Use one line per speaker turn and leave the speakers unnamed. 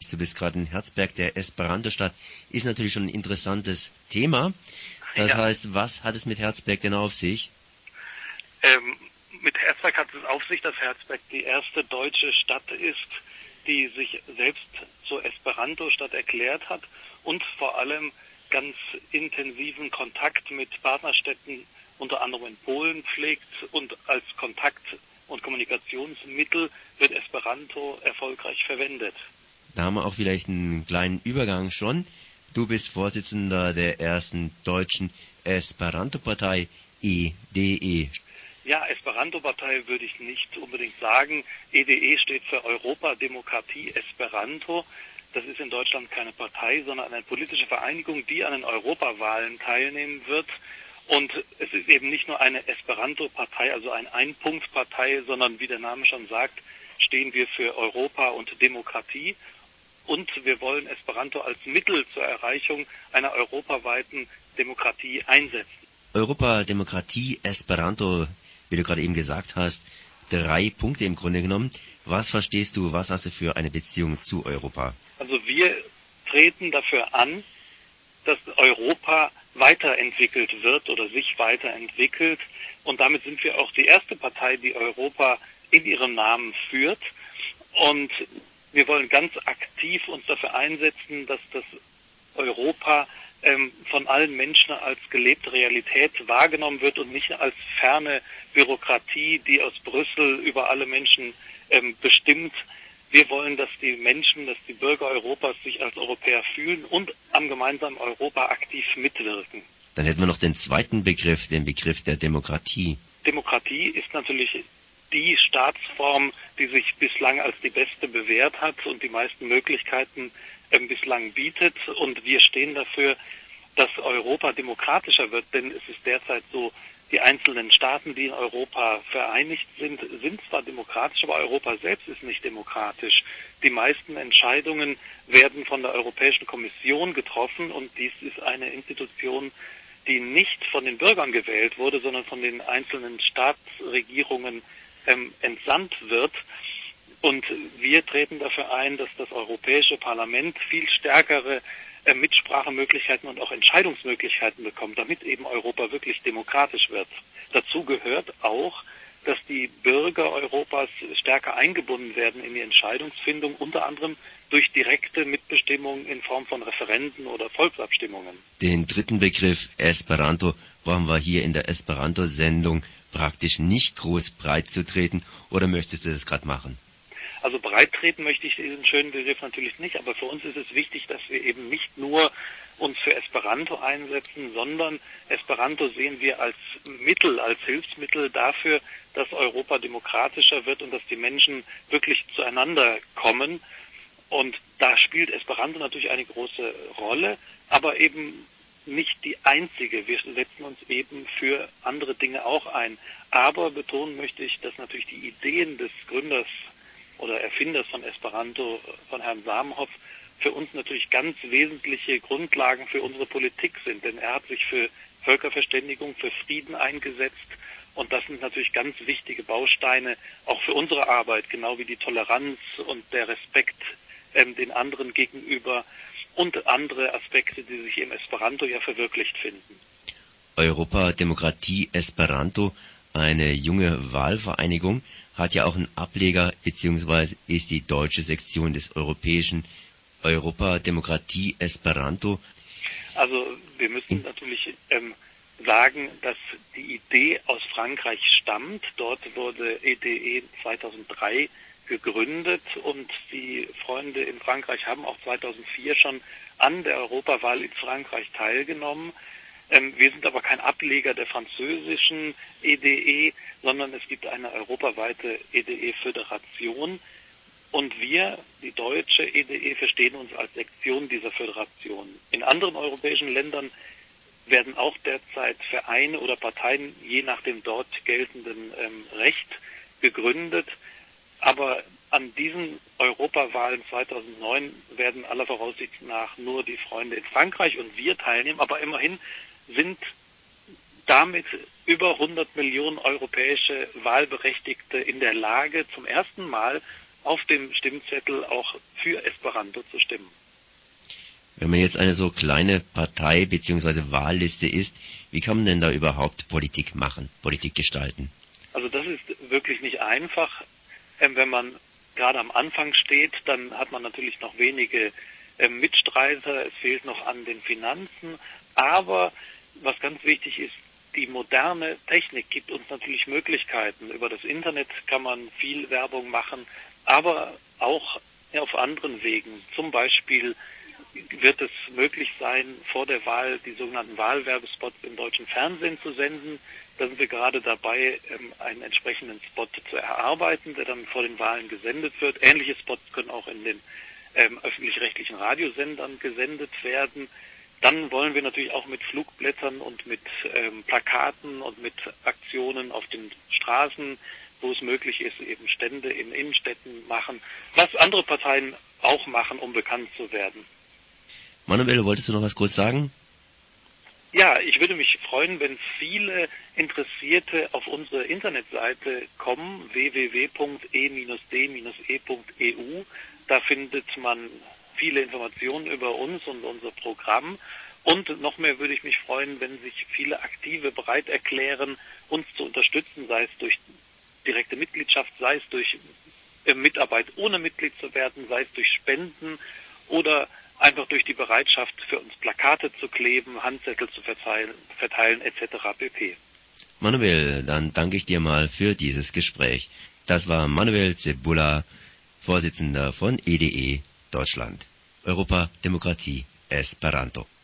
Du bist gerade in Herzberg, der Esperanto-Stadt, ist natürlich schon ein interessantes Thema. Das heißt, was hat es mit Herzberg denn auf sich?
Mit Herzberg hat es auf sich, dass Herzberg die erste deutsche Stadt ist, die sich selbst zur Esperanto-Stadt erklärt hat und vor allem ganz intensiven Kontakt mit Partnerstädten, unter anderem in Polen, pflegt, und als Kontakt- und Kommunikationsmittel wird Esperanto erfolgreich verwendet.
Da haben wir auch vielleicht einen kleinen Übergang schon. Du bist Vorsitzender der ersten deutschen Esperanto-Partei, EDE.
Ja, Esperanto-Partei würde ich nicht unbedingt sagen. EDE steht für Europa, Demokratie, Esperanto. Das ist in Deutschland keine Partei, sondern eine politische Vereinigung, die an den Europawahlen teilnehmen wird. Und es ist eben nicht nur eine Esperanto-Partei, also eine Ein-Punkt-Partei, sondern wie der Name schon sagt, stehen wir für Europa und Demokratie. Und wir wollen Esperanto als Mittel zur Erreichung einer europaweiten Demokratie einsetzen.
Europa, Demokratie, Esperanto, wie du gerade eben gesagt hast, 3 Punkte im Grunde genommen. Was verstehst du, was hast du für eine Beziehung zu Europa?
Also wir treten dafür an, dass Europa weiterentwickelt wird oder sich weiterentwickelt. Und damit sind wir auch die erste Partei, die Europa in ihrem Namen führt. Und wir wollen ganz aktiv uns dafür einsetzen, dass das Europa von allen Menschen als gelebte Realität wahrgenommen wird und nicht als ferne Bürokratie, die aus Brüssel über alle Menschen bestimmt. Wir wollen, dass die Menschen, dass die Bürger Europas sich als Europäer fühlen und am gemeinsamen Europa aktiv mitwirken.
Dann hätten wir noch den zweiten Begriff, den Begriff der Demokratie.
Demokratie ist natürlich die Staatsform, die sich bislang als die beste bewährt hat und die meisten Möglichkeiten bislang bietet. Und wir stehen dafür, dass Europa demokratischer wird, denn es ist derzeit so, die einzelnen Staaten, die in Europa vereinigt sind, sind zwar demokratisch, aber Europa selbst ist nicht demokratisch. Die meisten Entscheidungen werden von der Europäischen Kommission getroffen und dies ist eine Institution, die nicht von den Bürgern gewählt wurde, sondern von den einzelnen Staatsregierungen entsandt wird. Und wir treten dafür ein, dass das Europäische Parlament viel stärkere Mitsprachemöglichkeiten und auch Entscheidungsmöglichkeiten bekommt, damit eben Europa wirklich demokratisch wird. Dazu gehört auch, dass die Bürger Europas stärker eingebunden werden in die Entscheidungsfindung, unter anderem durch direkte Mitbestimmung in Form von Referenden oder Volksabstimmungen.
Den dritten Begriff, Esperanto, brauchen wir hier in der Esperanto-Sendung praktisch nicht groß breit zu treten, oder möchtest du das gerade machen?
Also breit treten möchte ich diesen schönen Begriff natürlich nicht, aber für uns ist es wichtig, dass wir eben nicht nur uns für Esperanto einsetzen, sondern Esperanto sehen wir als Mittel, als Hilfsmittel dafür, dass Europa demokratischer wird und dass die Menschen wirklich zueinander kommen. Und da spielt Esperanto natürlich eine große Rolle, aber eben nicht die einzige. Wir setzen uns eben für andere Dinge auch ein. Aber betonen möchte ich, dass natürlich die Ideen des Gründers oder Erfinders von Esperanto, von Herrn Zamenhof, für uns natürlich ganz wesentliche Grundlagen für unsere Politik sind. Denn er hat sich für Völkerverständigung, für Frieden eingesetzt. Und das sind natürlich ganz wichtige Bausteine auch für unsere Arbeit, genau wie die Toleranz und der Respekt den anderen gegenüber und andere Aspekte, die sich im Esperanto ja verwirklicht finden.
Europa, Demokratie, Esperanto, eine junge Wahlvereinigung, hat ja auch einen Ableger, beziehungsweise ist die deutsche Sektion des europäischen Europa, Demokratie, Esperanto.
Also wir müssen natürlich sagen, dass die Idee aus Frankreich stammt. Dort wurde EDE 2003 gegründet und die Freunde in Frankreich haben auch 2004 schon an der Europawahl in Frankreich teilgenommen. Wir sind aber kein Ableger der französischen EDE, sondern es gibt eine europaweite EDE-Föderation. Und wir, die deutsche EDE, verstehen uns als Sektion dieser Föderation. In anderen europäischen Ländern werden auch derzeit Vereine oder Parteien je nach dem dort geltenden Recht gegründet. Aber an diesen Europawahlen 2009 werden aller Voraussicht nach nur die Freunde in Frankreich und wir teilnehmen. Aber immerhin sind damit über 100 Millionen europäische Wahlberechtigte in der Lage, zum ersten Mal auf dem Stimmzettel auch für Esperanto zu stimmen.
Wenn man jetzt eine so kleine Partei bzw. Wahlliste ist, wie kann man denn da überhaupt Politik machen, Politik gestalten?
Also das ist wirklich nicht einfach. Wenn man gerade am Anfang steht, dann hat man natürlich noch wenige Mitstreiter, es fehlt noch an den Finanzen, aber was ganz wichtig ist, die moderne Technik gibt uns natürlich Möglichkeiten. Über das Internet kann man viel Werbung machen, aber auch auf anderen Wegen. Zum Beispiel wird es möglich sein, vor der Wahl die sogenannten Wahlwerbespots im deutschen Fernsehen zu senden. Da sind wir gerade dabei, einen entsprechenden Spot zu erarbeiten, der dann vor den Wahlen gesendet wird. Ähnliche Spots können auch in den öffentlich-rechtlichen Radiosendern gesendet werden. Dann wollen wir natürlich auch mit Flugblättern und mit Plakaten und mit Aktionen auf den Straßen, wo es möglich ist, eben Stände in Innenstädten machen, was andere Parteien auch machen, um bekannt zu werden.
Manuel, wolltest du noch was kurz sagen?
Ja, ich würde mich freuen, wenn viele Interessierte auf unsere Internetseite kommen, www.e-d-e.eu. Da findet man viele Informationen über uns und unser Programm. Und noch mehr würde ich mich freuen, wenn sich viele Aktive bereit erklären, uns zu unterstützen, sei es durch direkte Mitgliedschaft, sei es durch Mitarbeit ohne Mitglied zu werden, sei es durch Spenden oder einfach durch die Bereitschaft, für uns Plakate zu kleben, Handzettel zu verteilen etc. pp.
Manuel, dann danke ich dir mal für dieses Gespräch. Das war Manuel Cebulla, Vorsitzender von EDE Deutschland. Europa, Demokratie, Esperanto.